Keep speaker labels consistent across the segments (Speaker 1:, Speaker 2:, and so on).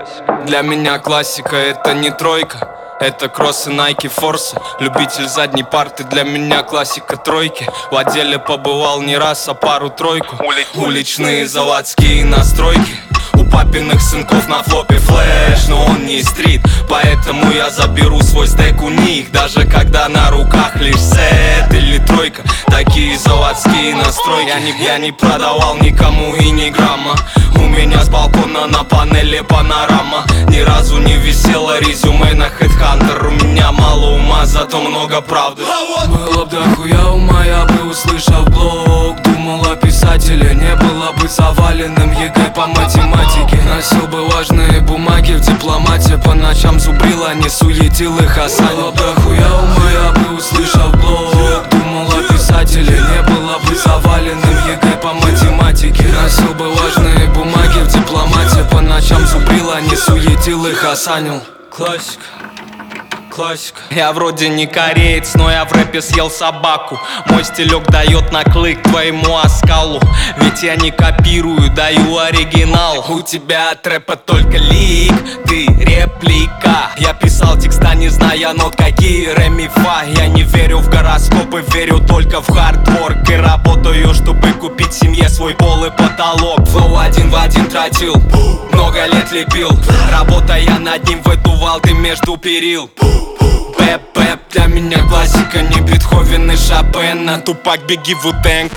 Speaker 1: Для меня классика — это не тройка, это кроссы, найки, форсы. Любитель задней парты, для меня классика тройки. В отделе побывал не раз, а пару-тройку. Уличные заводские настройки. У папиных сынков на флопе флэш, но он не стрит, поэтому я заберу свой стейк у них. Даже когда на руках лишь сет или тройка. Такие заводские настройки. Я не продавал никому и ни грамма. У меня с балкона на панели панорама. Ни разу не висело резюме на Headhunter. У меня мало ума, зато много правды. Было бы дохуя ума, я бы услышал блог. Думал о писателе, не было бы заваленным ЕГЭ по математике. Носил бы важные бумаги в дипломате. По ночам зубрил, а не суетил их осанил. Было бы дохуя ума, я бы услышал блог. Думал о писателе, не было бы заваленным ЕГЭ по математике. Носил бы важные бумаги в дипломате. По ночам зубрил, а не суетил их осанил. Классика. Классика. Я вроде не кореец, но я в рэпе съел собаку. Мой стилек дает наклык твоему оскалу. Ведь я не копирую, даю оригинал. У тебя от рэпа только лик, ты реплика. Я писал текста, не зная нот, какие ре ми фа. Я не верю в гороскопы, верю только в хардворк. И работаю, чтобы купить семье свой пол и потолок. Флоу один в один тратил, много лет лепил. Работая над ним, выдувал ты между перил. Пэп-пэп, для меня классика, не Бетховен и Шопен. На Тупак, беги, Ву-Тэнг.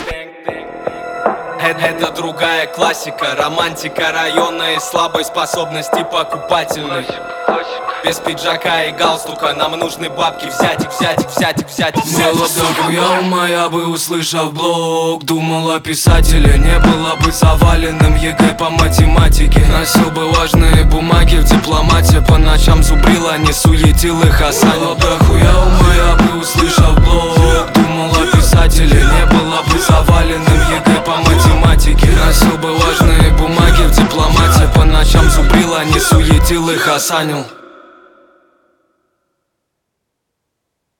Speaker 1: Это другая классика, романтика района и слабой способности покупательной. Без пиджака и галстука нам нужны бабки. Взять их, взять их, взять их, взять их. Было бы дохуя ума, я бы услышал блог. Думал о писателе, не было бы заваленным ЕГЭ по математике. Носил бы важные бумаги в дипломате. По ночам зубрил, а не суетил их осанил. Было бы дохуя ума, я бы услышал блог. Думал о писателе, не было бы заваленным ЕГЭ по математике. Носил бы важные бумаги в дипломате. По ночам зубрил, а не суетил их осанил.